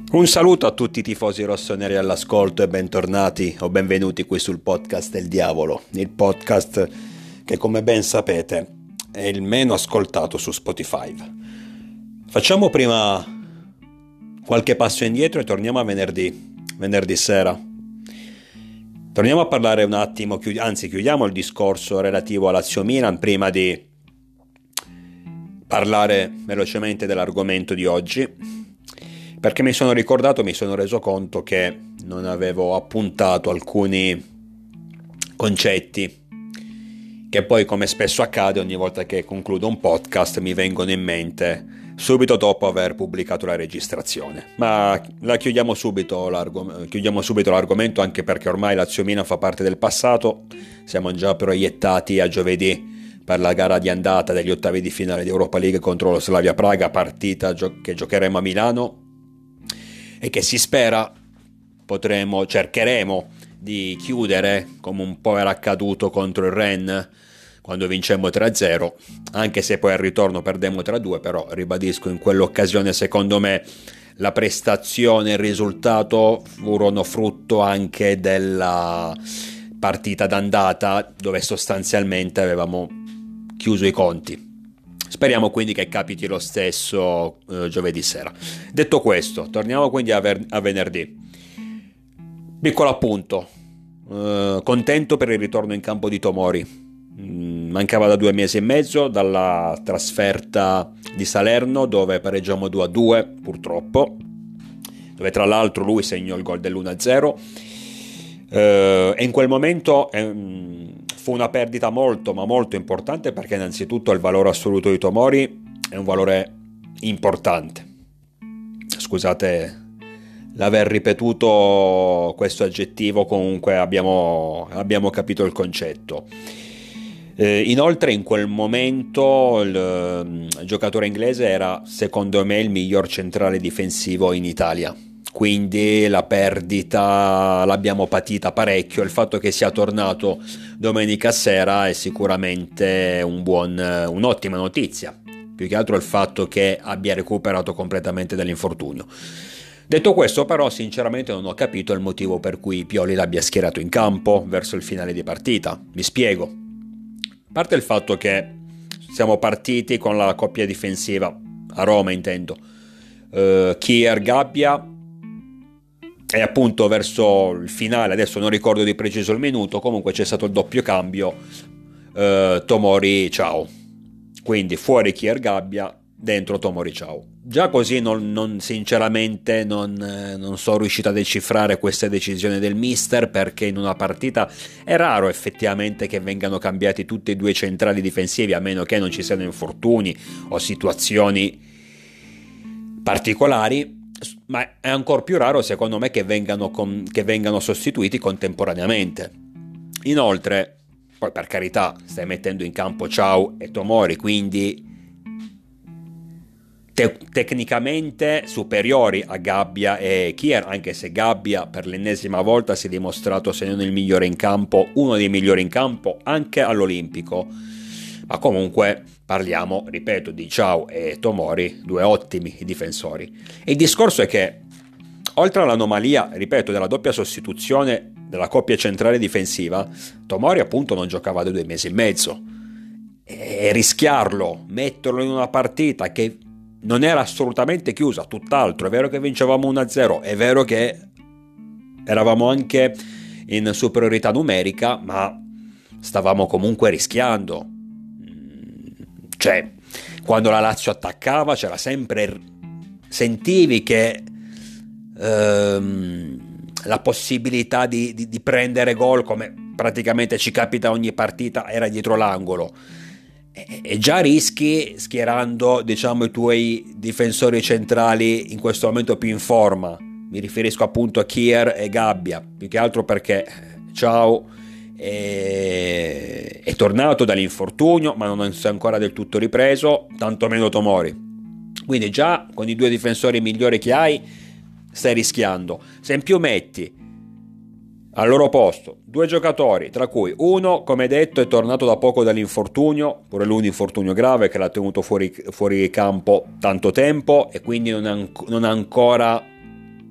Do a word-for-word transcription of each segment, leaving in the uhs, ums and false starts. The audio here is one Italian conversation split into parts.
Un saluto a tutti i tifosi rossoneri all'ascolto e bentornati o benvenuti qui sul podcast del diavolo, il podcast che, come ben sapete, è il meno ascoltato su Spotify. Facciamo prima qualche passo indietro e torniamo a venerdì, venerdì sera. Torniamo a parlare un attimo, anzi chiudiamo il discorso relativo a Lazio-Milan prima di parlare velocemente dell'argomento di oggi. Perché mi sono ricordato, mi sono reso conto che non avevo appuntato alcuni concetti che poi, come spesso accade, ogni volta che concludo un podcast mi vengono in mente subito dopo aver pubblicato la registrazione. Ma la chiudiamo subito, l'argom- chiudiamo subito l'argomento, anche perché ormai Lazio-Milan fa parte del passato. Siamo già proiettati a giovedì per la gara di andata degli ottavi di finale di Europa League contro lo Slavia Praga, partita gio- che giocheremo a Milano e che si spera potremo, cercheremo di chiudere come un po' era accaduto contro il Rennes quando vincemmo tre a zero, anche se poi al ritorno perdemmo tre a due, però ribadisco, in quell'occasione secondo me la prestazione e il risultato furono frutto anche della partita d'andata dove sostanzialmente avevamo chiuso i conti. Speriamo quindi che capiti lo stesso eh, giovedì sera. Detto questo, torniamo quindi a, ver- a venerdì. Piccolo appunto, eh, contento per il ritorno in campo di Tomori. Mm, mancava da due mesi e mezzo dalla trasferta di Salerno, dove pareggiamo due a due purtroppo, dove tra l'altro lui segnò il gol dell'uno a zero. Eh, e in quel momento ehm, fu una perdita molto ma molto importante, perché innanzitutto il valore assoluto di Tomori è un valore importante. Scusate l'aver ripetuto questo aggettivo, comunque abbiamo, abbiamo capito il concetto. Eh, inoltre in quel momento il, il giocatore inglese era secondo me il miglior centrale difensivo in Italia. Quindi la perdita l'abbiamo patita parecchio. Il fatto che sia tornato domenica sera è sicuramente un buon, un'ottima notizia. Più che altro il fatto che abbia recuperato completamente dall'infortunio. Detto questo, però, sinceramente non ho capito il motivo per cui Pioli l'abbia schierato in campo verso il finale di partita. Mi spiego. A parte il fatto che siamo partiti con la coppia difensiva, a Roma intendo, uh, Kier, Gabbia, e appunto verso il finale, adesso non ricordo di preciso il minuto, comunque c'è stato il doppio cambio, eh, Tomori ciao, quindi fuori Kier Gabbia, dentro Tomori ciao. Già così non, non sinceramente non, eh, non sono riuscito a decifrare questa decisione del mister, perché in una partita è raro effettivamente che vengano cambiati tutti e due i centrali difensivi, a meno che non ci siano infortuni o situazioni particolari. Ma è ancora più raro secondo me che vengano, con, che vengano sostituiti contemporaneamente. Inoltre, poi per carità, stai mettendo in campo Ciao e Tomori, quindi te- tecnicamente superiori a Gabbia e Kier, anche se Gabbia per l'ennesima volta si è dimostrato, se non il migliore in campo, uno dei migliori in campo anche all'Olimpico. Ma comunque parliamo, ripeto, di Ciao e Tomori, due ottimi difensori. E il discorso è che, oltre all'anomalia, ripeto, della doppia sostituzione della coppia centrale difensiva, Tomori appunto non giocava da due mesi e mezzo. E rischiarlo, metterlo in una partita che non era assolutamente chiusa, tutt'altro. È vero che vincevamo uno a zero, è vero che eravamo anche in superiorità numerica, ma stavamo comunque rischiando. Cioè, quando la Lazio attaccava c'era sempre, sentivi che ehm, la possibilità di, di, di prendere gol, come praticamente ci capita ogni partita, era dietro l'angolo, e, e già rischi schierando, diciamo, i tuoi difensori centrali in questo momento più in forma. Mi riferisco appunto a Kier e Gabbia, più che altro perché Ciao è, è tornato dall'infortunio, ma non si è ancora del tutto ripreso, tantomeno Tomori. Quindi già con i due difensori migliori che hai stai rischiando. Se in più metti al loro posto due giocatori, tra cui uno, come detto, è tornato da poco dall'infortunio, pure lui un infortunio grave che l'ha tenuto fuori, fuori campo tanto tempo, e quindi non ha, non ha ancora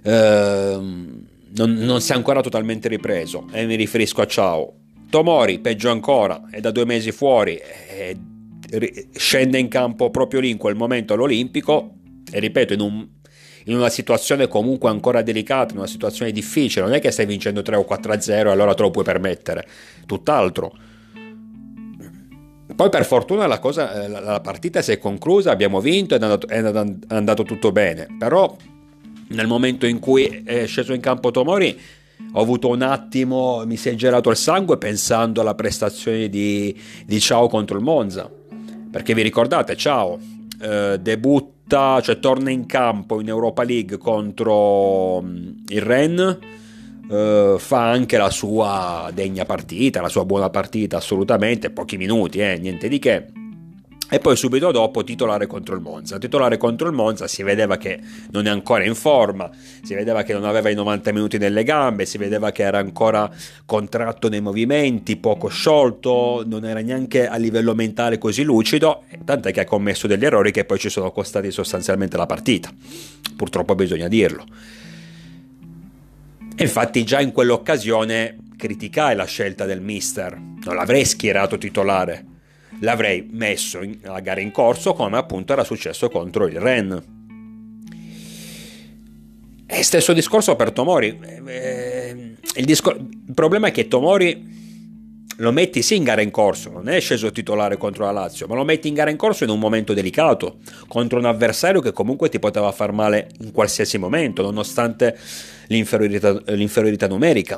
eh, non, non si è ancora totalmente ripreso, e mi riferisco a Ciao. Tomori, peggio ancora, è da due mesi fuori, e scende in campo proprio lì in quel momento all'Olimpico, e ripeto, in, un, in una situazione comunque ancora delicata, in una situazione difficile. Non è che stai vincendo tre o quattro a zero e allora te lo puoi permettere, tutt'altro. Poi per fortuna la, cosa, la partita si è conclusa, abbiamo vinto, è andato, è andato tutto bene, però nel momento in cui è sceso in campo Tomori ho avuto un attimo, mi si è gelato il sangue pensando alla prestazione di, di Ciao contro il Monza, perché vi ricordate, Ciao eh, debutta, cioè torna in campo in Europa League contro il Rennes, eh, fa anche la sua degna partita, la sua buona partita assolutamente, pochi minuti, eh, niente di che. E poi subito dopo titolare contro il Monza. Titolare contro il Monza, si vedeva che non è ancora in forma, si vedeva che non aveva i novanta minuti nelle gambe, si vedeva che era ancora contratto nei movimenti, poco sciolto, non era neanche a livello mentale così lucido, tant'è che ha commesso degli errori che poi ci sono costati sostanzialmente la partita. Purtroppo bisogna dirlo. E infatti già in quell'occasione criticai la scelta del mister, non l'avrei schierato titolare, l'avrei messo in, alla gara in corso, come appunto era successo contro il Rennes. E stesso discorso per Tomori. Eh, il, discor- il problema è che Tomori lo metti sì in gara in corso, non è sceso titolare contro la Lazio, ma lo metti in gara in corso in un momento delicato, contro un avversario che comunque ti poteva far male in qualsiasi momento, nonostante l'inferiorità, l'inferiorità numerica.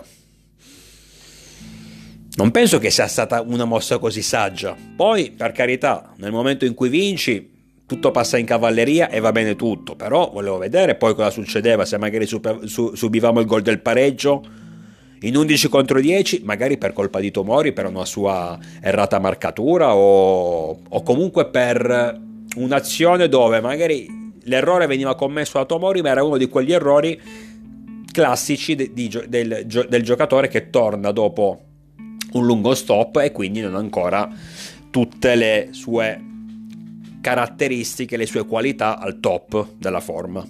Non penso che sia stata una mossa così saggia. Poi, per carità, nel momento in cui vinci, tutto passa in cavalleria e va bene tutto. Però volevo vedere poi cosa succedeva, se magari super, su, subivamo il gol del pareggio in undici contro dieci, magari per colpa di Tomori, per una sua errata marcatura, o, o comunque per un'azione dove magari l'errore veniva commesso da Tomori, ma era uno di quegli errori classici de, di, del, del giocatore che torna dopo un lungo stop e quindi non ha ancora tutte le sue caratteristiche, le sue qualità al top della forma.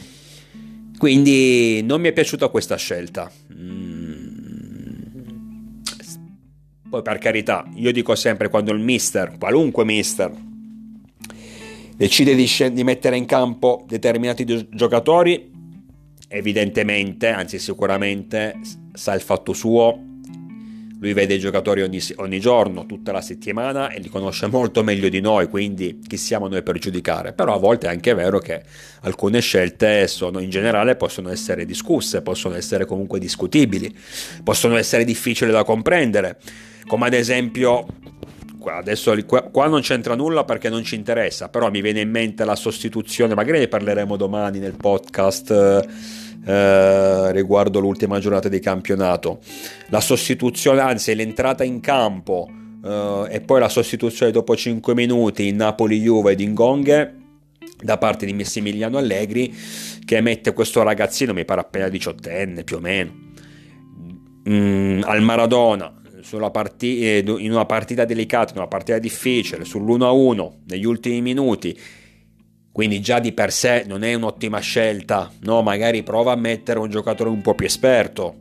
Quindi non mi è piaciuta questa scelta. Poi per carità, io dico sempre, quando il mister, qualunque mister, decide di, scend- di mettere in campo determinati gi- giocatori, evidentemente, anzi sicuramente, sa il fatto suo. Lui vede i giocatori ogni, ogni giorno, tutta la settimana, e li conosce molto meglio di noi, quindi chi siamo noi per giudicare? Però a volte è anche vero che alcune scelte sono, in generale, possono essere discusse, possono essere comunque discutibili, possono essere difficili da comprendere, come ad esempio, adesso qua non c'entra nulla perché non ci interessa, però mi viene in mente la sostituzione, magari ne parleremo domani nel podcast Eh, riguardo l'ultima giornata di campionato, la sostituzione, anzi l'entrata in campo eh, e poi la sostituzione dopo cinque minuti in Napoli-Juve di Ngonge da parte di Massimiliano Allegri, che mette questo ragazzino, mi pare appena diciottenne più o meno, mm, al Maradona sulla partita, in una partita delicata, in una partita difficile, sull'uno a uno negli ultimi minuti. Quindi già di per sé non è un'ottima scelta, no? Magari prova a mettere un giocatore un po' più esperto.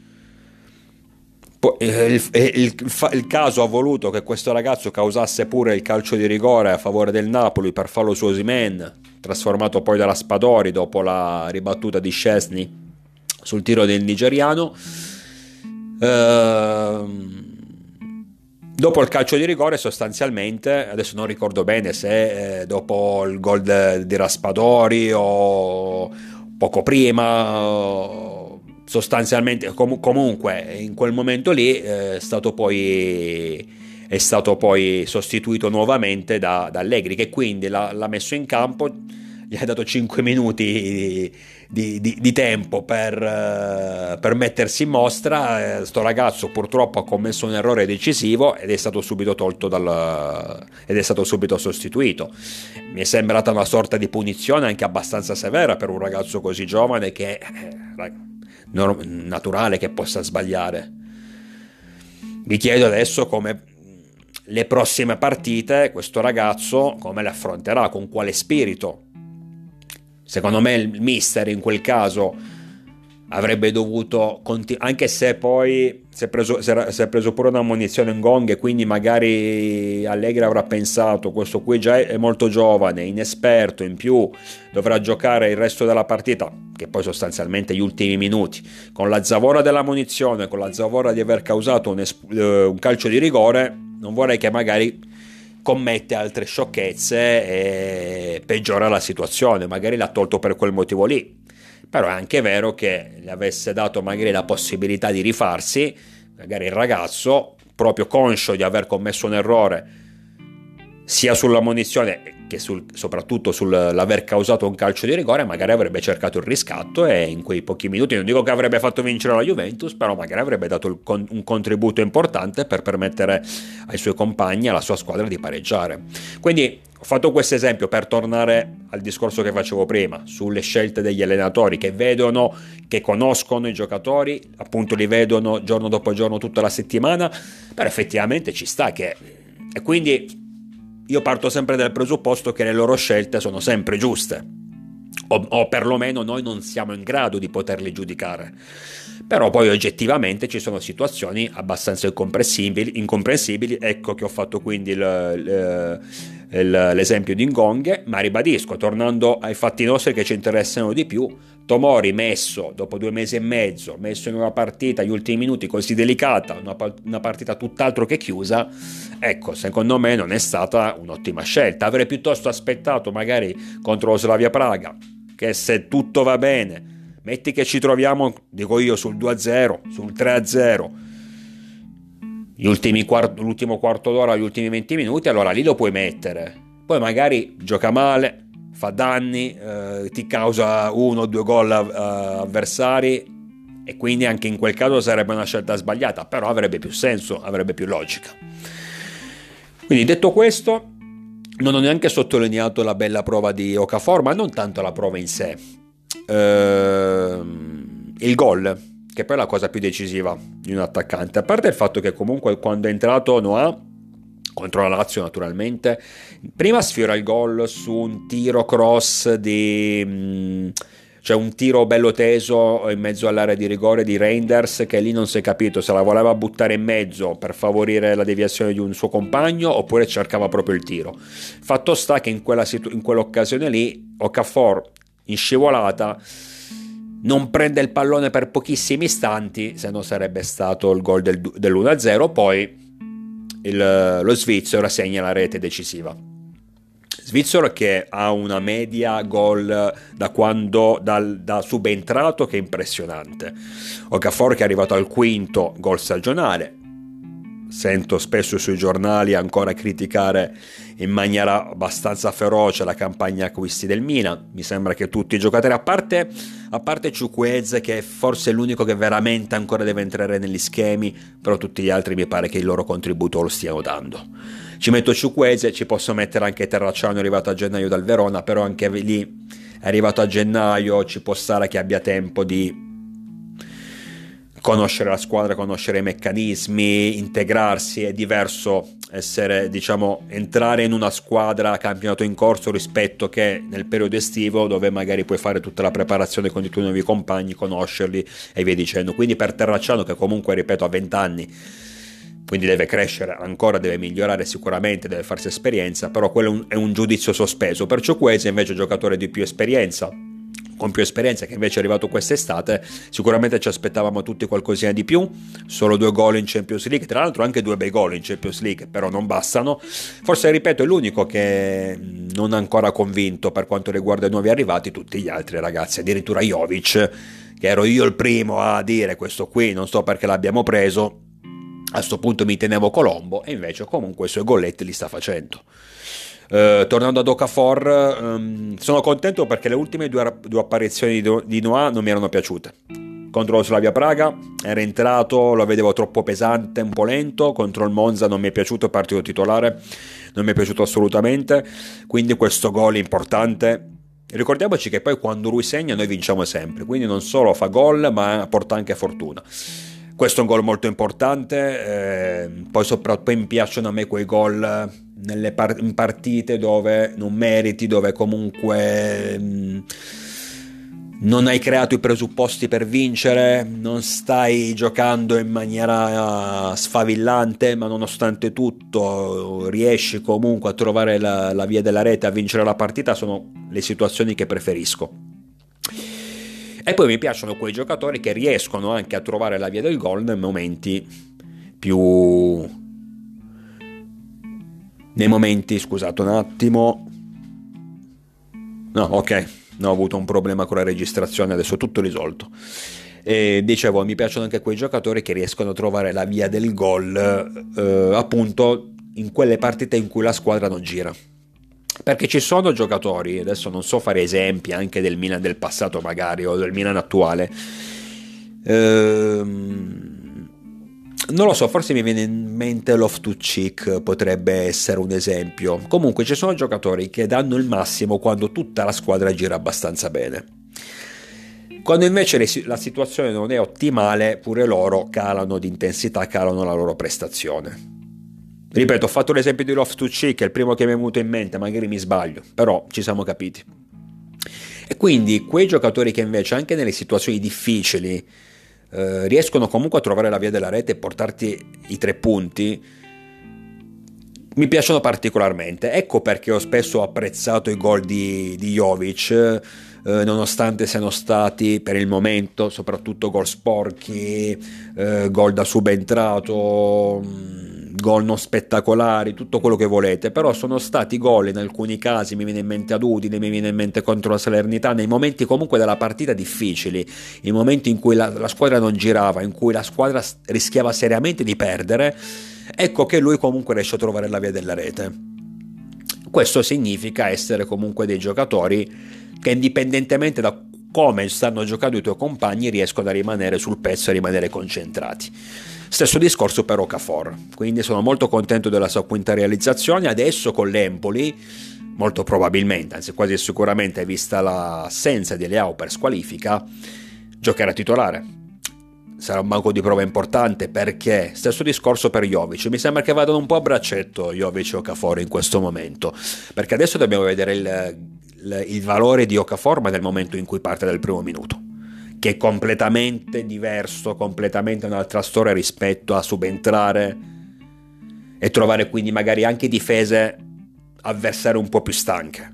Poi, eh, il, il, il, il caso ha voluto che questo ragazzo causasse pure il calcio di rigore a favore del Napoli per fallo su Osimhen, trasformato poi dalla Spadori dopo la ribattuta di Szczesny sul tiro del nigeriano. Ehm... Dopo il calcio di rigore, sostanzialmente, adesso non ricordo bene se eh, dopo il gol de, di Raspadori o poco prima, o sostanzialmente com- comunque in quel momento lì eh, è stato poi è stato poi sostituito nuovamente da, da Allegri, che quindi l'ha, l'ha messo in campo, gli ha dato cinque minuti di, di, di, di tempo per, uh, per mettersi in mostra. Sto ragazzo purtroppo ha commesso un errore decisivo ed è stato subito tolto dal, ed è stato subito sostituito. Mi è sembrata una sorta di punizione anche abbastanza severa per un ragazzo così giovane, che è naturale che possa sbagliare. Vi chiedo adesso come le prossime partite questo ragazzo come le affronterà, con quale spirito. Secondo me il mister in quel caso avrebbe dovuto continu- anche se poi si è preso, si era- si è preso pure una munizione in gong, e quindi magari Allegri avrà pensato questo qui già è molto giovane, inesperto, in più dovrà giocare il resto della partita, che poi sostanzialmente gli ultimi minuti, con la zavorra della munizione, con la zavorra di aver causato un, es- eh, un calcio di rigore. Non vorrei che magari commette altre sciocchezze e peggiora la situazione, magari l'ha tolto per quel motivo lì. Però è anche vero che gli avesse dato magari la possibilità di rifarsi, magari il ragazzo, proprio conscio di aver commesso un errore sia sulla munizione che sul, soprattutto sull'aver causato un calcio di rigore, magari avrebbe cercato il riscatto e in quei pochi minuti, non dico che avrebbe fatto vincere la Juventus, però magari avrebbe dato il, un contributo importante per permettere ai suoi compagni, alla sua squadra di pareggiare. Quindi ho fatto questo esempio per tornare al discorso che facevo prima sulle scelte degli allenatori, che vedono, che conoscono i giocatori, appunto li vedono giorno dopo giorno tutta la settimana, però effettivamente ci sta che... E quindi io parto sempre dal presupposto che le loro scelte sono sempre giuste, o, o perlomeno noi non siamo in grado di poterle giudicare. Però poi oggettivamente ci sono situazioni abbastanza incomprensibili, incomprensibili. Ecco che ho fatto quindi il, il, il, l'esempio di Ngonghe, ma ribadisco, tornando ai fatti nostri che ci interessano di più, Tomori messo dopo due mesi e mezzo, messo in una partita gli ultimi minuti così delicata, una, una partita tutt'altro che chiusa, ecco, secondo me non è stata un'ottima scelta. Avrei piuttosto aspettato magari contro lo Slavia Praga, che se tutto va bene, metti che ci troviamo, dico io, sul due a zero, sul tre a zero, gli ultimi quart- l'ultimo quarto d'ora, gli ultimi venti minuti, allora lì lo puoi mettere. Poi magari gioca male, fa danni, eh, ti causa uno o due gol uh, avversari, e quindi anche in quel caso sarebbe una scelta sbagliata, però avrebbe più senso, avrebbe più logica. Quindi detto questo, non ho neanche sottolineato la bella prova di Okafor, ma non tanto la prova in sé, ehm, il gol, che poi è la cosa più decisiva di un attaccante, a parte il fatto che comunque quando è entrato Noah contro la Lazio, naturalmente, prima sfiora il gol su un tiro cross di... cioè un tiro bello teso in mezzo all'area di rigore di Reinders, che lì non si è capito se la voleva buttare in mezzo per favorire la deviazione di un suo compagno oppure cercava proprio il tiro. Fatto sta che in, quella situ- in quell'occasione lì Okafor in scivolata non prende il pallone per pochissimi istanti, se no sarebbe stato il gol del, dell'uno a zero. Poi il, lo svizzero segna la rete decisiva. Svizzero che ha una media gol da quando dal, da subentrato che è impressionante. Okafor che è arrivato al quinto gol stagionale. Sento spesso sui giornali ancora criticare in maniera abbastanza feroce la campagna acquisti del Milan. Mi sembra che tutti i giocatori, a parte, a parte Chukwueze, che forse è l'unico che veramente ancora deve entrare negli schemi, però tutti gli altri mi pare che il loro contributo lo stiano dando. Ci metto Chukwueze, ci posso mettere anche Terracciano, arrivato a gennaio dal Verona, però anche lì è arrivato a gennaio, ci può stare che abbia tempo di conoscere la squadra, conoscere i meccanismi, integrarsi. È diverso essere, diciamo, entrare in una squadra a campionato in corso rispetto che nel periodo estivo, dove magari puoi fare tutta la preparazione con i tuoi nuovi compagni, conoscerli e via dicendo. Quindi per Terracciano, che comunque, ripeto, ha venti anni, quindi deve crescere ancora, deve migliorare sicuramente, deve farsi esperienza, però quello è un, è un giudizio sospeso. Per Chukwueze invece giocatore di più esperienza, con più esperienza, che invece è arrivato quest'estate, sicuramente ci aspettavamo tutti qualcosina di più. Solo due gol in Champions League, tra l'altro anche due bei gol in Champions League, però non bastano. Forse, ripeto, è l'unico che non ha ancora convinto per quanto riguarda i nuovi arrivati. Tutti gli altri ragazzi, addirittura Jovic, che ero io il primo a dire questo qui non so perché l'abbiamo preso, a sto punto mi tenevo Colombo, e invece comunque i suoi golletti li sta facendo. Uh, tornando ad Okafor, um, sono contento perché le ultime due, due apparizioni di, di Noah non mi erano piaciute. Contro lo Slavia Praga era entrato, lo vedevo troppo pesante, un po' lento. Contro il Monza non mi è piaciuto, partito titolare, non mi è piaciuto assolutamente. Quindi questo gol importante. Ricordiamoci che poi quando lui segna noi vinciamo sempre, quindi non solo fa gol ma porta anche fortuna. Questo è un gol molto importante, eh, poi soprattutto mi piacciono a me quei gol nelle par- in partite dove non meriti, dove comunque mh, non hai creato i presupposti per vincere, non stai giocando in maniera sfavillante, ma nonostante tutto riesci comunque a trovare la, la via della rete, a vincere la partita, sono le situazioni che preferisco. E poi mi piacciono quei giocatori che riescono anche a trovare la via del gol nei momenti più... nei momenti, scusate un attimo... no, ok... no, ho avuto un problema con la registrazione, adesso è tutto risolto. E dicevo, mi piacciono anche quei giocatori che riescono a trovare la via del gol eh, appunto in quelle partite in cui la squadra non gira. Perché ci sono giocatori, adesso non so fare esempi anche del Milan del passato magari o del Milan attuale, ehm, non lo so, forse mi viene in mente Loftus-Cheek, potrebbe essere un esempio. Comunque ci sono giocatori che danno il massimo quando tutta la squadra gira abbastanza bene. Quando invece la situazione non è ottimale, pure loro calano di intensità, calano la loro prestazione. Ripeto, ho fatto l'esempio di Loftus-Cheek, è il primo che mi è venuto in mente, magari mi sbaglio, però ci siamo capiti. E quindi quei giocatori che invece anche nelle situazioni difficili eh, riescono comunque a trovare la via della rete e portarti i tre punti, mi piacciono particolarmente. Ecco perché ho spesso apprezzato i gol di, di Jovic, eh, nonostante siano stati per il momento soprattutto gol sporchi, eh, gol da subentrato, gol non spettacolari, tutto quello che volete, però sono stati gol in alcuni casi, mi viene in mente ad Udine, mi viene in mente contro la Salernitana, nei momenti comunque della partita difficili, i momenti in cui la, la squadra non girava, in cui la squadra rischiava seriamente di perdere, ecco che lui comunque riesce a trovare la via della rete. Questo significa essere comunque dei giocatori che, indipendentemente da come stanno giocando i tuoi compagni, riescono a rimanere sul pezzo e a rimanere concentrati. Stesso discorso per Okafor, quindi sono molto contento della sua quinta realizzazione. Adesso con l'Empoli, molto probabilmente, anzi quasi sicuramente, vista l'assenza di Leao per squalifica, giocherà titolare. Sarà un banco di prova importante, perché stesso discorso per Jovic. Mi sembra che vadano un po' a braccetto Jovic e Okafor in questo momento, perché adesso dobbiamo vedere il, il, il valore di Okafor, ma nel momento in cui parte dal primo minuto, che è completamente diverso, completamente un'altra storia rispetto a subentrare e trovare quindi magari anche difese avversarie un po' più stanche.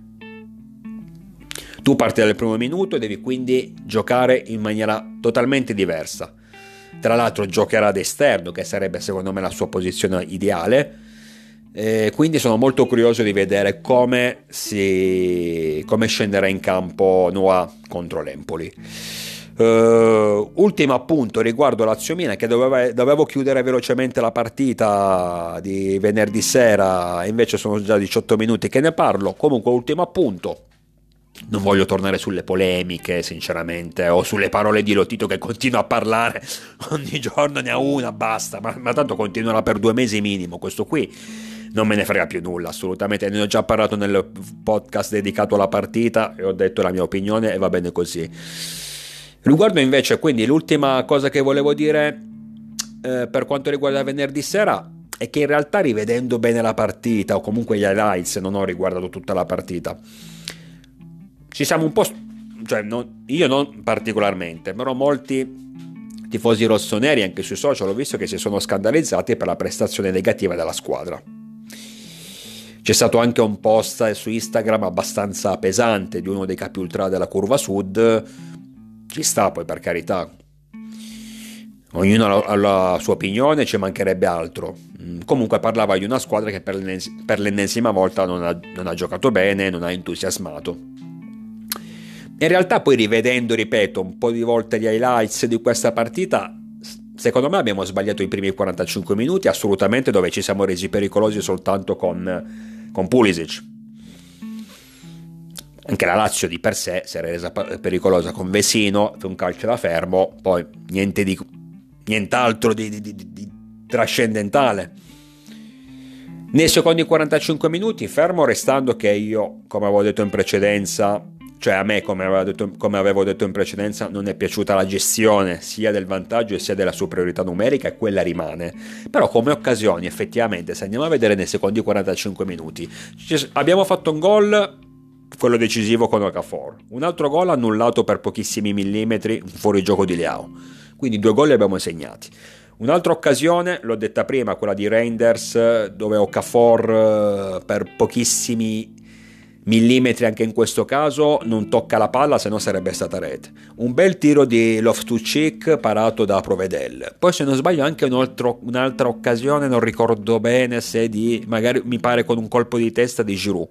Tu parti dal primo minuto e devi quindi giocare in maniera totalmente diversa. Tra l'altro giocherà ad esterno, che sarebbe secondo me la sua posizione ideale, e quindi sono molto curioso di vedere come si come scenderà in campo Noah contro l'Empoli. Uh, ultimo appunto riguardo Lazio Milan, che doveva, dovevo chiudere velocemente la partita di venerdì sera, invece sono già diciotto minuti che ne parlo. Comunque ultimo appunto, non voglio tornare sulle polemiche sinceramente, o sulle parole di Lotito che continua a parlare ogni giorno, ne ha una, basta, ma, ma tanto continuerà per due mesi minimo. Questo qui non me ne frega più nulla, assolutamente. Ne ho già parlato nel podcast dedicato alla partita e ho detto la mia opinione e va bene così. Riguardo invece, quindi, l'ultima cosa che volevo dire eh, per quanto riguarda venerdì sera è che in realtà, rivedendo bene la partita, o comunque gli highlights, non ho riguardato tutta la partita, ci siamo un po', cioè non, io non particolarmente, però molti tifosi rossoneri anche sui social ho visto che si sono scandalizzati per la prestazione negativa della squadra. C'è stato anche un post su Instagram abbastanza pesante di uno dei capi ultra della Curva Sud. Ci sta, poi, per carità, ognuno ha la sua opinione, ci mancherebbe altro. Comunque parlava di una squadra che per, l'ennes- per l'ennesima volta non ha, non ha giocato bene, non ha entusiasmato. In realtà poi, rivedendo, ripeto, un po' di volte gli highlights di questa partita, secondo me abbiamo sbagliato i primi quarantacinque minuti assolutamente, dove ci siamo resi pericolosi soltanto con, con Pulisic. Anche la Lazio di per sé si era resa pericolosa con Vesino, un calcio da fermo, poi niente di, nient'altro di, di, di, di trascendentale. Nei secondi quarantacinque minuti, fermo restando che io, come avevo detto in precedenza, cioè a me, come avevo detto, come avevo detto in precedenza, non è piaciuta la gestione sia del vantaggio sia della superiorità numerica, e quella rimane. Però come occasioni, effettivamente, se andiamo a vedere nei secondi quarantacinque minuti, abbiamo fatto un gol quello decisivo con Okafor. Un altro gol annullato per pochissimi millimetri, un fuorigioco di Leao. Quindi due gol li abbiamo segnati. Un'altra occasione, l'ho detta prima, quella di Reinders, dove Okafor per pochissimi millimetri anche in questo caso non tocca la palla, se no sarebbe stata rete. Un bel tiro di Loftus-Cheek parato da Provedel. Poi se non sbaglio anche un altro, un'altra occasione, non ricordo bene se di, magari mi pare con un colpo di testa di Giroud,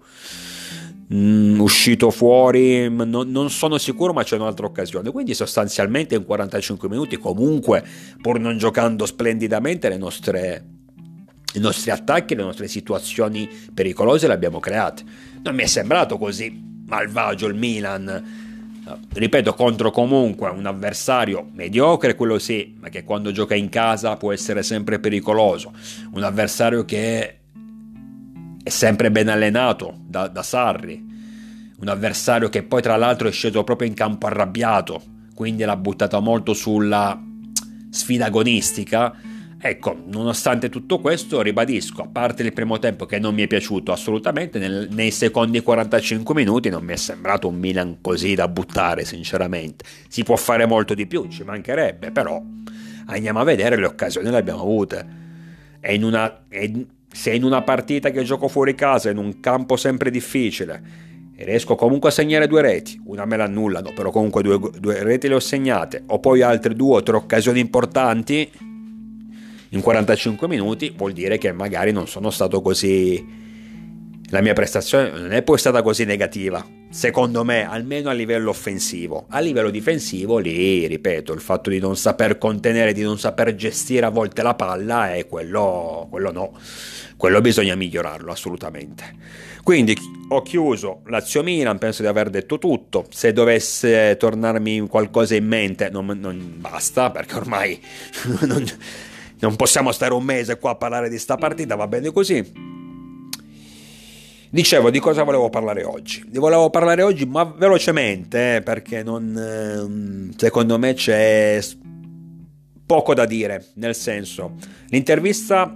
mm, uscito fuori, non, non sono sicuro, ma c'è un'altra occasione. Quindi sostanzialmente in quarantacinque minuti comunque, pur non giocando splendidamente, le nostre i nostri attacchi, le nostre situazioni pericolose le abbiamo create. Non mi è sembrato così malvagio il Milan, ripeto, contro comunque un avversario mediocre, quello sì, ma che quando gioca in casa può essere sempre pericoloso, un avversario che è sempre ben allenato da, da Sarri, un avversario che poi tra l'altro è sceso proprio in campo arrabbiato, quindi l'ha buttata molto sulla sfida agonistica. Ecco, nonostante tutto questo, ribadisco, a parte il primo tempo che non mi è piaciuto assolutamente, nel, nei secondi quarantacinque minuti non mi è sembrato un Milan così da buttare, sinceramente. Si può fare molto di più, ci mancherebbe, però andiamo a vedere, le occasioni le abbiamo avute. E in una, e se in una partita che gioco fuori casa, in un campo sempre difficile, e riesco comunque a segnare due reti, una me l'annullano, però comunque due, due reti le ho segnate, o poi altre due o tre occasioni importanti in quarantacinque minuti, vuol dire che magari non sono stato così, la mia prestazione non è poi stata così negativa, secondo me, almeno a livello offensivo. A livello difensivo lì, ripeto, il fatto di non saper contenere, di non saper gestire a volte la palla, è quello, quello no, quello bisogna migliorarlo assolutamente. Quindi ho chiuso Lazio-Milan, penso di aver detto tutto. Se dovesse tornarmi qualcosa in mente non, non basta, perché ormai non, non possiamo stare un mese qua a parlare di sta partita, va bene così. Dicevo, di cosa volevo parlare oggi? Di volevo parlare oggi, ma velocemente, eh, perché non, secondo me c'è poco da dire, nel senso, l'intervista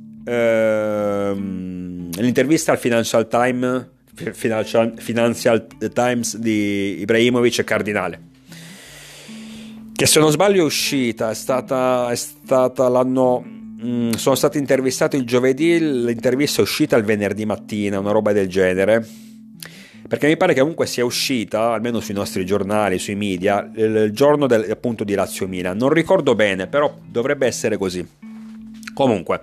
ehm, l'intervista al Financial Times Financial, Financial Times di Ibrahimovic e Cardinale, che se non sbaglio è uscita, è stata, è stata l'anno, mh, sono stati intervistati il giovedì, l'intervista è uscita il venerdì mattina, una roba del genere, perché mi pare che comunque sia uscita, almeno sui nostri giornali, sui media, il, il giorno del, appunto di Lazio-Milan, non ricordo bene, però dovrebbe essere così. Comunque,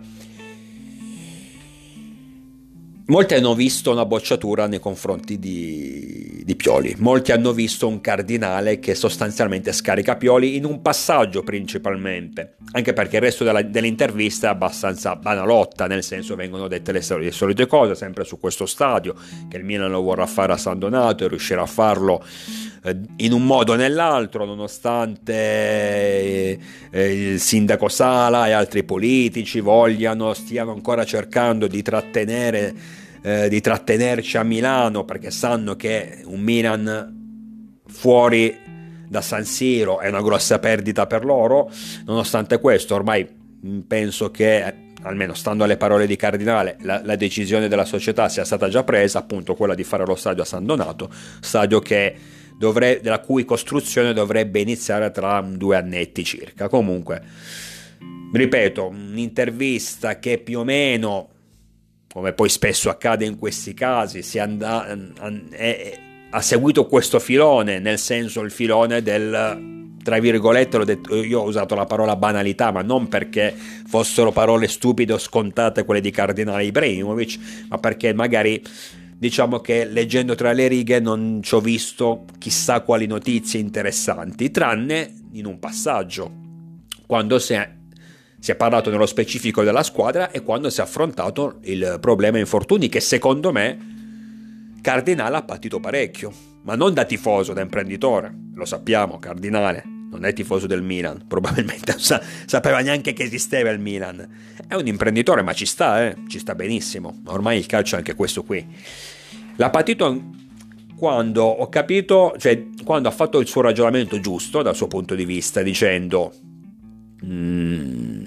molti hanno visto una bocciatura nei confronti di, di Pioli, molti hanno visto un Cardinale che sostanzialmente scarica Pioli in un passaggio principalmente, anche perché il resto della, dell'intervista è abbastanza banalotta, nel senso vengono dette le, le solite cose, sempre su questo stadio, che il Milan lo vorrà fare a San Donato e riuscirà a farlo eh, in un modo o nell'altro, nonostante eh, eh, il sindaco Sala e altri politici vogliano, stiano ancora cercando di trattenere Eh, di trattenerci a Milano, perché sanno che un Milan fuori da San Siro è una grossa perdita per loro. Nonostante questo, ormai penso che, almeno stando alle parole di Cardinale, la, la decisione della società sia stata già presa, appunto quella di fare lo stadio a San Donato, stadio che dovre, della cui costruzione dovrebbe iniziare tra due annetti circa. Comunque, ripeto, un'intervista che più o meno, come poi spesso accade in questi casi, si and- è, ha seguito questo filone, nel senso il filone del, tra virgolette, l'ho detto, io ho usato la parola banalità, ma non perché fossero parole stupide o scontate quelle di Cardinale Ibrahimovic, ma perché magari, diciamo che leggendo tra le righe non ci ho visto chissà quali notizie interessanti, tranne in un passaggio, quando si è Si è parlato nello specifico della squadra e quando si è affrontato il problema infortuni, che secondo me Cardinale ha patito parecchio, ma non da tifoso, da imprenditore. Lo sappiamo, Cardinale non è tifoso del Milan, probabilmente non sa- sapeva neanche che esisteva il Milan. È un imprenditore, ma ci sta, eh? ci sta benissimo. Ormai il calcio è anche questo qui. L'ha patito quando ho capito, cioè quando ha fatto il suo ragionamento giusto dal suo punto di vista, dicendo... Mm,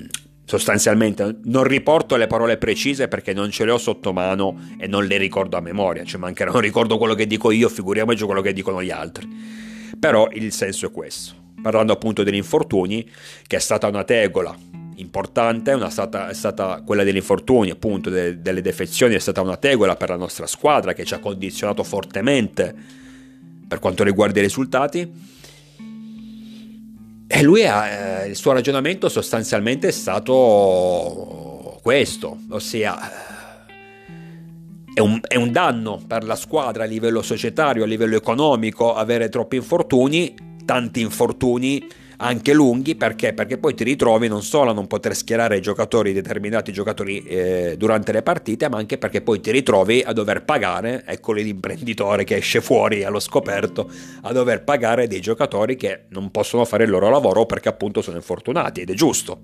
sostanzialmente. Non riporto le parole precise perché non ce le ho sotto mano e non le ricordo a memoria, cioè mancherà, non ricordo quello che dico io, figuriamoci quello che dicono gli altri. Però il senso è questo, parlando appunto degli infortuni, che è stata una tegola importante, una stata, è stata quella degli infortuni, appunto de, delle defezioni, è stata una tegola per la nostra squadra che ci ha condizionato fortemente per quanto riguarda i risultati. E lui ha, eh, il suo ragionamento sostanzialmente è stato questo, ossia è un, è un danno per la squadra a livello societario, a livello economico avere troppi infortuni, tanti infortuni anche lunghi, perché? Perché poi ti ritrovi non solo a non poter schierare giocatori, determinati giocatori eh, durante le partite, ma anche perché poi ti ritrovi a dover pagare, ecco lì l'imprenditore che esce fuori allo scoperto, a dover pagare dei giocatori che non possono fare il loro lavoro perché appunto sono infortunati, ed è giusto.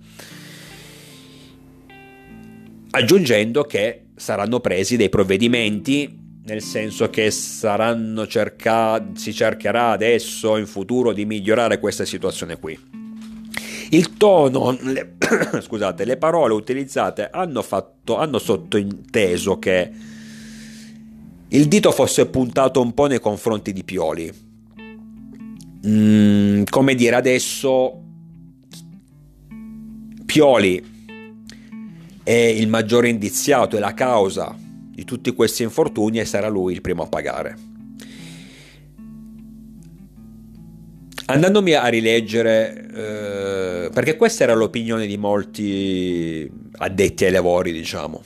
Aggiungendo che saranno presi dei provvedimenti, nel senso che saranno cerca- si cercherà adesso in futuro di migliorare questa situazione qui. Il tono, le, scusate, le parole utilizzate hanno fatto, hanno sottointeso che il dito fosse puntato un po' nei confronti di Pioli. Mm, come dire, adesso Pioli è il maggiore indiziato, è la causa di tutti questi infortuni e sarà lui il primo a pagare. Andandomi a rileggere, eh, perché questa era l'opinione di molti addetti ai lavori, diciamo,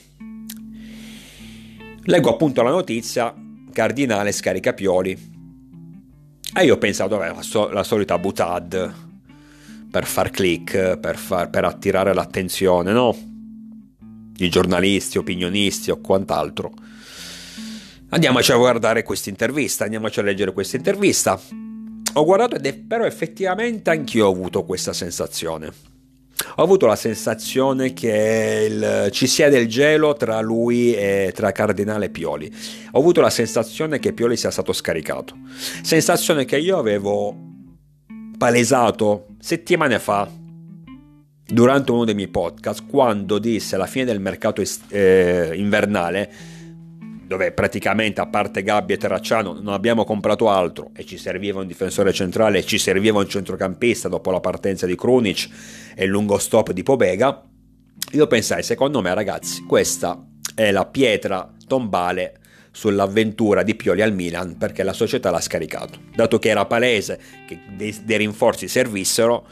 leggo appunto la notizia: Cardinale scarica Pioli, e io ho pensato, beh, la, so- la solita butad per far click, per, far, per attirare l'attenzione, no? Di giornalisti, opinionisti o quant'altro. Andiamoci a guardare questa intervista, andiamoci a leggere questa intervista. Ho guardato ed è, però effettivamente anch'io ho avuto questa sensazione. Ho avuto la sensazione che il, ci sia del gelo tra lui e tra Cardinale e Pioli. Ho avuto la sensazione che Pioli sia stato scaricato. Sensazione che io avevo palesato settimane fa durante uno dei miei podcast, quando disse alla fine del mercato eh, invernale, dove praticamente a parte Gabbi e Terracciano non abbiamo comprato altro e ci serviva un difensore centrale e ci serviva un centrocampista dopo la partenza di Krunic e il lungo stop di Pobega, io pensai, secondo me ragazzi, questa è la pietra tombale sull'avventura di Pioli al Milan, perché la società l'ha scaricato, dato che era palese che dei, dei rinforzi servissero.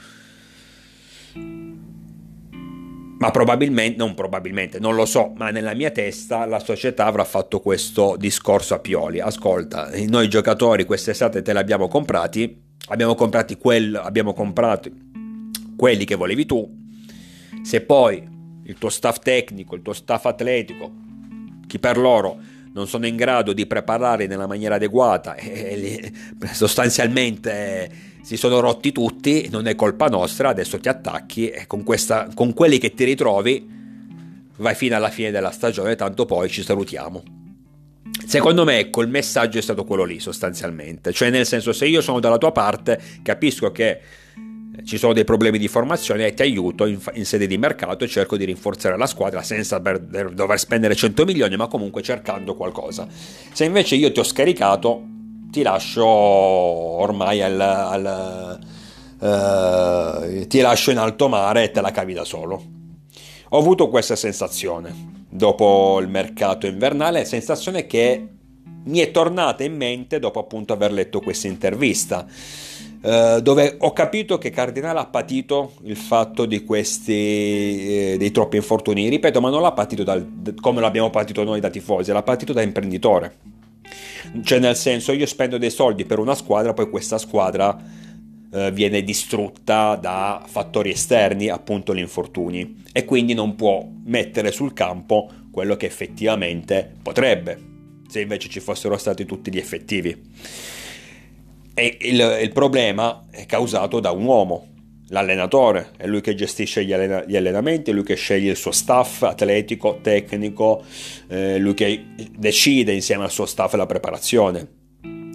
Ma probabilmente, non probabilmente, non lo so, ma nella mia testa la società avrà fatto questo discorso a Pioli: ascolta, noi giocatori quest'estate te li abbiamo comprati, abbiamo comprati quel, abbiamo comprato quelli che volevi tu, se poi il tuo staff tecnico, il tuo staff atletico, chi per loro non sono in grado di prepararli nella maniera adeguata e sostanzialmente si sono rotti tutti, non è colpa nostra, adesso ti attacchi e con, questa, con quelli che ti ritrovi vai fino alla fine della stagione, tanto poi ci salutiamo. Secondo me, ecco, il messaggio è stato quello lì sostanzialmente, cioè nel senso, se io sono dalla tua parte, capisco che ci sono dei problemi di formazione e ti aiuto in, in sede di mercato e cerco di rinforzare la squadra senza per, per dover spendere cento milioni, ma comunque cercando qualcosa. Se invece io ti ho scaricato, ti lascio ormai al, al uh, ti lascio in alto mare e te la cavi da solo. Ho avuto questa sensazione dopo il mercato invernale, sensazione che mi è tornata in mente dopo appunto aver letto questa intervista, uh, dove ho capito che Cardinale ha patito il fatto di questi eh, dei troppi infortuni, ripeto, ma non l'ha patito dal, come l'abbiamo patito noi da tifosi, l'ha patito da imprenditore. Cioè nel senso, io spendo dei soldi per una squadra, poi questa squadra eh, viene distrutta da fattori esterni, appunto gli infortuni, e quindi non può mettere sul campo quello che effettivamente potrebbe, se invece ci fossero stati tutti gli effettivi. E il, il problema è causato da un uomo, l'allenatore, è lui che gestisce gli, allena- gli allenamenti, è lui che sceglie il suo staff atletico, tecnico, eh, lui che decide insieme al suo staff la preparazione.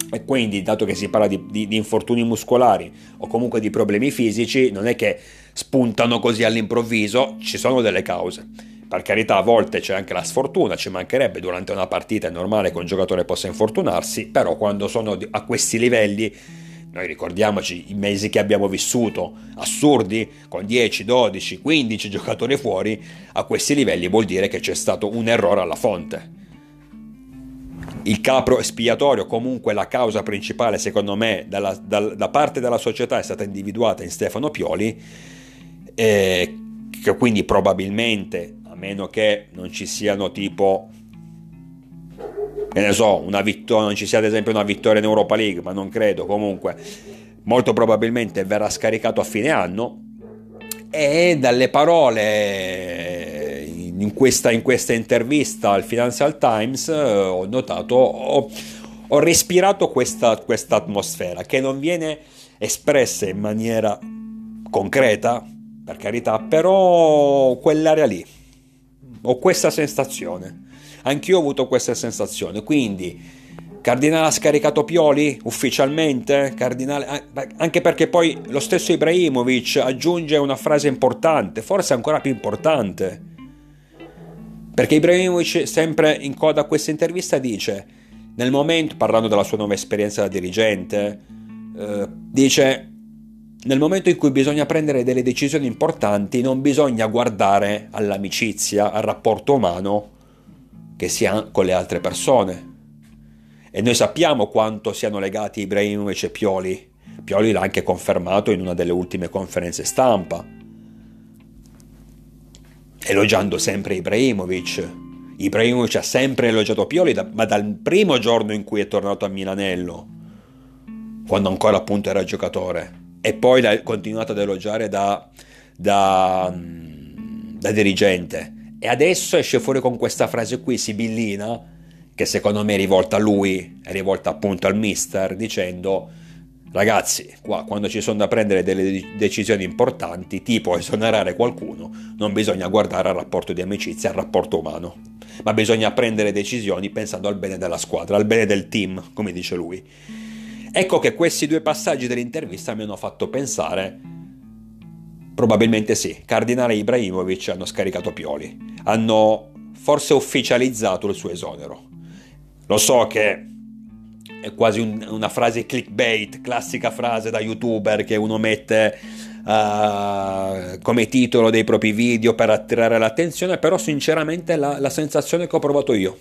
E quindi, dato che si parla di, di, di infortuni muscolari o comunque di problemi fisici, non è che spuntano così all'improvviso, ci sono delle cause. Per carità, a volte c'è anche la sfortuna, ci mancherebbe, durante una partita è normale che un giocatore possa infortunarsi, però quando sono a questi livelli, noi ricordiamoci i mesi che abbiamo vissuto, assurdi, con dieci, dodici, quindici giocatori fuori, a questi livelli vuol dire che c'è stato un errore alla fonte. Il capro espiatorio, comunque la causa principale, secondo me, dalla, dal, da parte della società è stata individuata in Stefano Pioli, eh, che quindi probabilmente, a meno che non ci siano tipo, che ne so, una vittoria, non ci sia ad esempio una vittoria in Europa League, ma non credo, comunque molto probabilmente verrà scaricato a fine anno. E dalle parole in questa, in questa intervista al Financial Times eh, ho notato, ho, ho respirato questa, questa atmosfera che non viene espressa in maniera concreta, per carità, però quell'area lì, ho questa sensazione, anch'io ho avuto questa sensazione. Quindi Cardinale ha scaricato Pioli ufficialmente, Cardinale, anche perché poi lo stesso Ibrahimovic aggiunge una frase importante, forse ancora più importante, perché Ibrahimovic, sempre in coda a questa intervista, dice, nel momento, parlando della sua nuova esperienza da dirigente, eh, dice: nel momento in cui bisogna prendere delle decisioni importanti non bisogna guardare all'amicizia, al rapporto umano che si ha con le altre persone. E noi sappiamo quanto siano legati Ibrahimovic e Pioli. Pioli l'ha anche confermato in una delle ultime conferenze stampa, elogiando sempre Ibrahimovic. Ibrahimovic ha sempre elogiato Pioli, da, ma dal primo giorno in cui è tornato a Milanello, quando ancora appunto era giocatore, e poi l'ha continuato ad elogiare da, da, da dirigente. E adesso esce fuori con questa frase qui sibillina, che secondo me è rivolta a lui, è rivolta appunto al mister, dicendo: ragazzi, qua quando ci sono da prendere delle decisioni importanti, tipo esonerare qualcuno, non bisogna guardare al rapporto di amicizia, al rapporto umano, ma bisogna prendere decisioni pensando al bene della squadra, al bene del team, come dice lui. Ecco che questi due passaggi dell'intervista mi hanno fatto pensare, probabilmente sì, Cardinale e Ibrahimovic hanno scaricato Pioli, hanno forse ufficializzato il suo esonero. Lo so che è quasi un, una frase clickbait, classica frase da youtuber che uno mette uh, come titolo dei propri video per attirare l'attenzione, però sinceramente è la, la sensazione che ho provato io.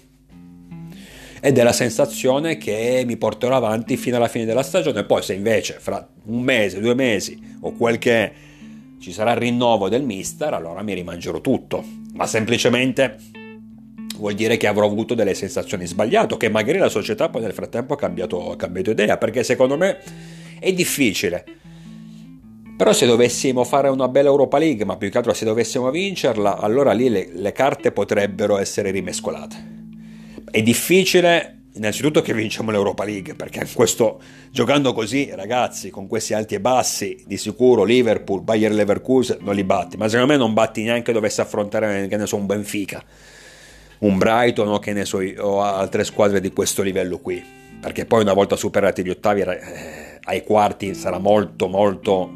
Ed è la sensazione che mi porterò avanti fino alla fine della stagione. Poi se invece fra un mese, due mesi o quel che è, ci sarà il rinnovo del mister, allora mi rimangerò tutto. Ma semplicemente vuol dire che avrò avuto delle sensazioni sbagliate, che magari la società poi nel frattempo ha cambiato, ha cambiato idea, perché secondo me è difficile. Però se dovessimo fare una bella Europa League, ma più che altro se dovessimo vincerla, allora lì le, le carte potrebbero essere rimescolate. È difficile innanzitutto che vinciamo l'Europa League, perché questo, giocando così, ragazzi, con questi alti e bassi, di sicuro Liverpool, Bayer Leverkusen non li batti, ma secondo me non batti neanche dovesse affrontare, che ne so, un Benfica, un Brighton o che ne so, o altre squadre di questo livello qui, perché poi una volta superati gli ottavi eh, ai quarti sarà molto molto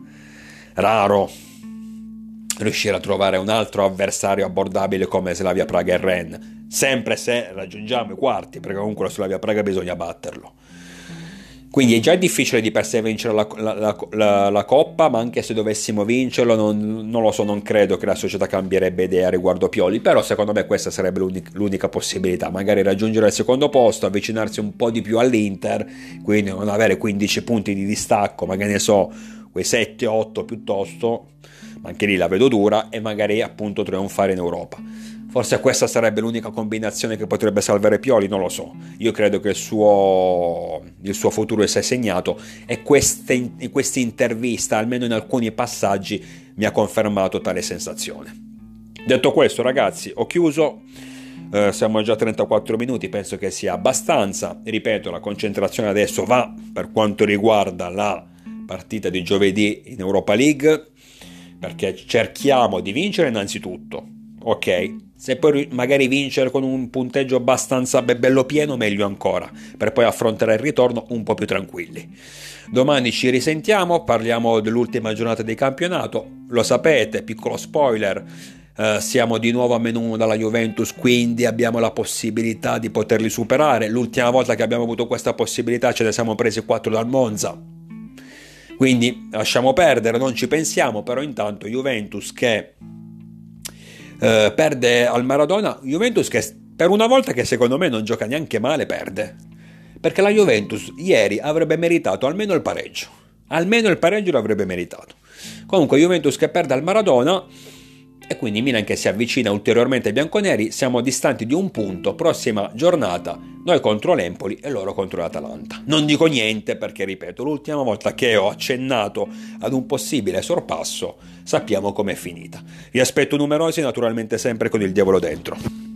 raro riuscire a trovare un altro avversario abbordabile come Slavia Praga e Rennes, sempre se raggiungiamo i quarti, perché comunque la Slavia Praga bisogna batterlo. Quindi è già difficile di per sé vincere la, la, la, la, la Coppa, ma anche se dovessimo vincerlo non, non lo so, non credo che la società cambierebbe idea riguardo Pioli, però secondo me questa sarebbe l'unica, l'unica possibilità, magari raggiungere il secondo posto, avvicinarsi un po' di più all'Inter, quindi non avere quindici punti di distacco, ma che ne so, quei sette otto piuttosto, ma anche lì la vedo dura, e magari appunto trionfare in Europa. Forse questa sarebbe l'unica combinazione che potrebbe salvare Pioli, non lo so. Io credo che il suo, il suo futuro sia segnato, e questa intervista, almeno in alcuni passaggi, mi ha confermato tale sensazione. Detto questo, ragazzi, ho chiuso, eh, siamo già a trentaquattro minuti, penso che sia abbastanza. Ripeto, la concentrazione adesso va per quanto riguarda la partita di giovedì in Europa League, perché cerchiamo di vincere innanzitutto, ok? Se poi magari vincere con un punteggio abbastanza bello pieno, meglio ancora, per poi affrontare il ritorno un po' più tranquilli. Domani ci risentiamo, parliamo dell'ultima giornata di campionato. Lo sapete, piccolo spoiler, eh, siamo di nuovo a meno uno dalla Juventus, quindi abbiamo la possibilità di poterli superare. L'ultima volta che abbiamo avuto questa possibilità ce ne siamo presi quattro dal Monza. Quindi lasciamo perdere, non ci pensiamo, però intanto Juventus che eh, perde al Maradona, Juventus che per una volta che secondo me non gioca neanche male perde, perché la Juventus ieri avrebbe meritato almeno il pareggio, almeno il pareggio l'avrebbe meritato. Comunque Juventus che perde al Maradona e quindi Milan che si avvicina ulteriormente ai bianconeri, siamo distanti di un punto, prossima giornata noi contro l'Empoli e loro contro l'Atalanta. Non dico niente perché, ripeto, l'ultima volta che ho accennato ad un possibile sorpasso sappiamo com'è finita. Vi aspetto numerosi, naturalmente sempre con il diavolo dentro.